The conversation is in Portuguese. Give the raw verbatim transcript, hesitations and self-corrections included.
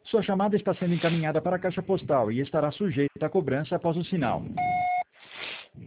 Sua chamada está sendo encaminhada para a caixa postal e estará sujeita a cobrança após o sinal.